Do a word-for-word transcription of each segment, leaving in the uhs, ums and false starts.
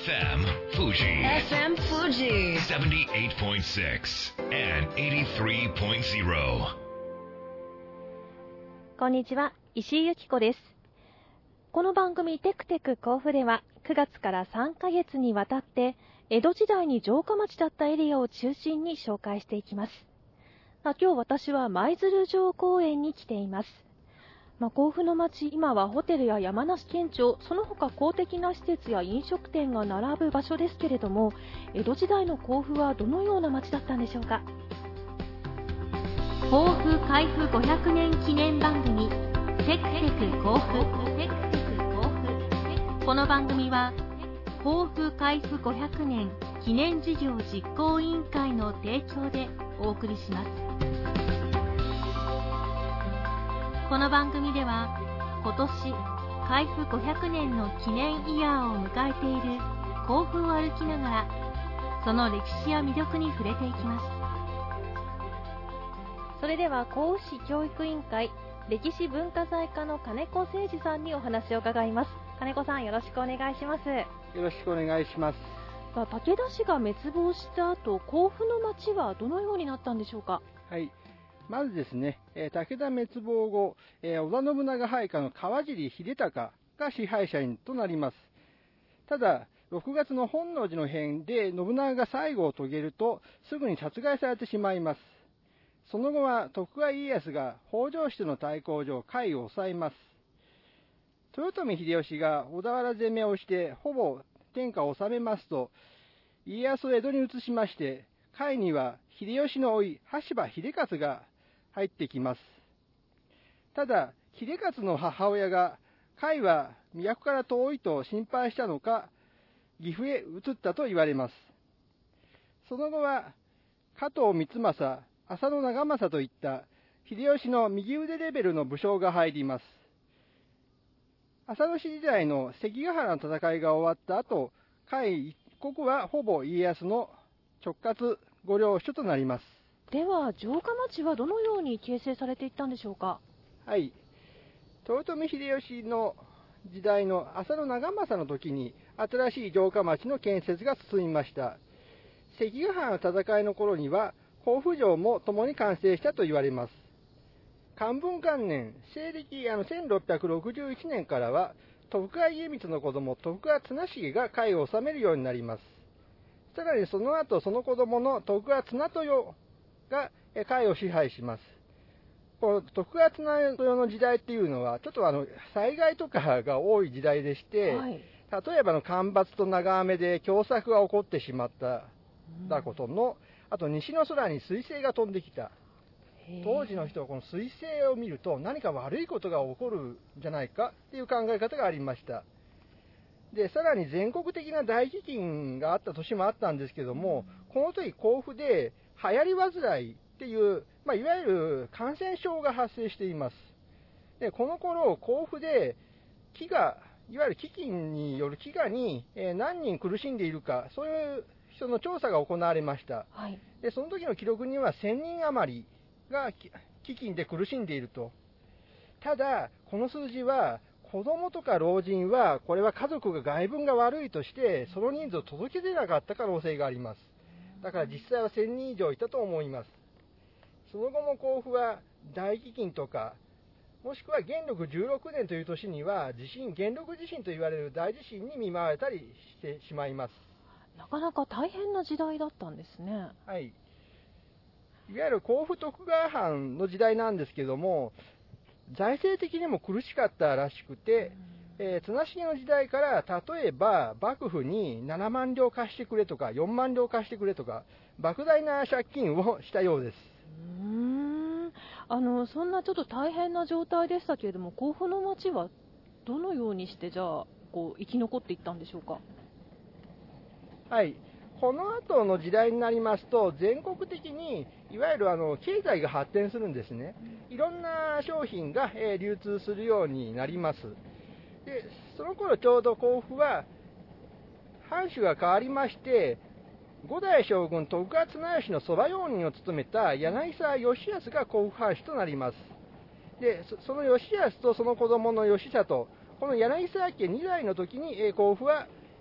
M Fuji エフエム Fuji seventy-eight point six and eighty-three point zero。 こんにちは、石井由紀子です。この番組テクテク甲府ではくがつからさんかげつにわたって江戸時代に城下町だったエリアを中心に紹介していきます。まあ、今日私は舞鶴城公園に来ています。まあ、甲府の町、今はホテルや山梨県庁、その他公的な施設や飲食店が並ぶ場所ですけれども、江戸時代の甲府はどのような町だったんでしょうか。甲府開府ごひゃくねん記念番組テクテク甲府。この番組は甲府開府ごひゃくねん記念事業実行委員会の提供でお送りします。この番組では今年開府ごひゃくねんの記念イヤーを迎えている甲府を歩きながら、その歴史や魅力に触れていきます。それでは甲府市教育委員会歴史文化財課の金子誠二さんにお話を伺います。金子さん、よろしくお願いします。 よろしくお願いします。 武田氏が滅亡した後、甲府の町はどのようになったんでしょうか。 はい、まずですね、えー、武田滅亡後、えー、織田信長配下の川尻秀孝が支配者となります。ただ、ろくがつの本能寺の変で信長が最後を遂げると、すぐに殺害されてしまいます。その後は徳川家康が北条氏との対抗上、甲斐を抑えます。豊臣秀吉が小田原攻めをしてほぼ天下を治めますと、家康を江戸に移しまして、甲斐には秀吉の甥羽柴秀勝が入ってきます。ただ、秀勝の母親が甲斐は都から遠いと心配したのか、岐阜へ移ったと言われます。その後は加藤光政、浅野長政といった秀吉の右腕レベルの武将が入ります。浅野氏時代の関ヶ原の戦いが終わった後、甲斐一国はほぼ家康の直轄御領所となります。 では、城下町はどのように形成されていったんでしょうか。 はい、豊臣秀吉の時代の浅野長政の時に新しい城下町の建設が進みました。関ヶ原の戦いの頃には甲府城も共に完成したと言われます。寛文元年、西暦あのせんろっぴゃくろくじゅういちねんからは徳川家光の子供徳川綱重が甲斐を治めるようになります。さらにその後、その子供の徳川綱豊が甲斐を支配します。この徳川綱豊の時代っていうのはちょっとあの災害とかが多い時代でして、はい、例えばの干ばつと長雨で凶作が起こってしまったことの、あと西の空に彗星が飛んできた。当時の人はこの彗星を見ると何か悪いことが起こるんじゃないかっていう考え方がありました。で、さらに全国的な大飢饉があった年もあったんですけども、この時甲府で流行り患いっていう、まあ、いわゆる感染症が発生しています。で、この頃甲府で飢餓、いわゆる飢饉による飢餓に何人苦しんでいるか、そういう人の調査が行われました。はい、で、その時の記録にはせんにん余りが飢饉で苦しんでいると。ただ、この数字は子供とか老人は、これは家族が外分が悪いとしてその人数を届け出なかった可能性があります。だから実際はせんにん以上いたと思います。その後も甲府は大飢饉とか、もしくは元禄じゅうろくねんという年には地震、元禄地震と言われる大地震に見舞われたりしてしまいます。 なかなか大変な時代だったんですね。 はい、いわゆる甲府徳川藩の時代なんですけども、財政的にも苦しかったらしくて、えー、綱重の時代から例えば幕府にななまんりょう貸してくれとかよんまんりょう貸してくれとか莫大な借金をしたようです。 うーん、あのそんなちょっと大変な状態でしたけれども、甲府の町はどのようにしてじゃあこう生き残っていったんでしょうか。 はい、この後の時代になりますと、全国的にいわゆるあの経済が発展するんですね。いろんな商品が、えー、流通するようになります。で、その頃ちょうど甲府は藩主が変わりまして、五代将軍徳川綱吉の側用人を務めた柳沢義康が甲府藩主となります。で、その義康とその子供の義里、この柳沢家にだいの時に、えー、甲府は、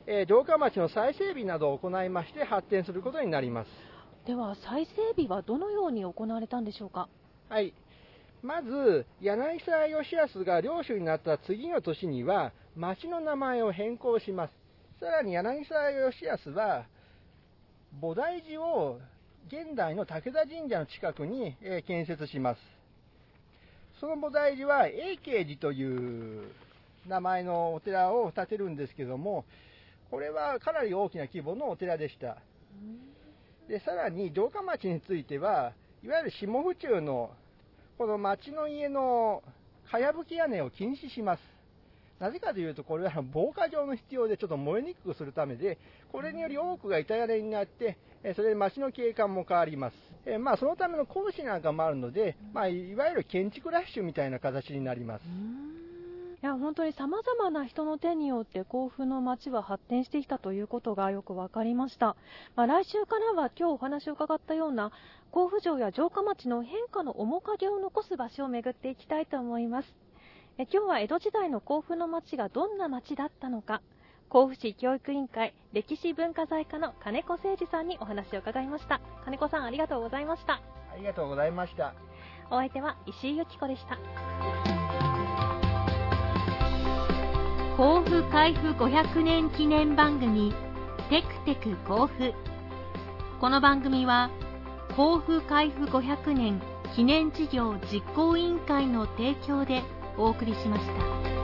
えー、城下町の再整備などを行いまして発展することになります。 では再整備はどのように行われたんでしょうか。 はい、まず柳沢義康が領主になった次の年には町の名前を変更します。さらに柳沢義康は菩提寺を現代の武田神社の近くに、えー、建設します。その菩提寺は永慶寺という名前のお寺を建てるんですけども、これはかなり大きな規模のお寺でした。でさらに城下町についてはいわゆる下府中のこの町の家のかやぶき屋根を禁止します。なぜかというと、これは防火上の必要でちょっと燃えにくくするためで、これにより多くが板屋根になって、それで町の景観も変わります。えまあ、そのための工事なんかもあるので、まあ、いわゆる建築ラッシュみたいな形になります。 いや本当にさまざまな人の手によって甲府の町は発展してきたということがよく分かりました。まあ、来週からは今日お話を伺ったような甲府城や城下町の変化の面影を残す場所を巡っていきたいと思います。え今日は江戸時代の甲府の町がどんな町だったのか、甲府市教育委員会歴史文化財課の金子誠二さんにお話を伺いました。金子さん、ありがとうございました。 ありがとうございました。 お相手は石井由紀子でした。 甲府開府ごひゃくねん記念番組テクテク甲府。この番組は甲府開府ごひゃくねん記念事業実行委員会の提供でお送りしました。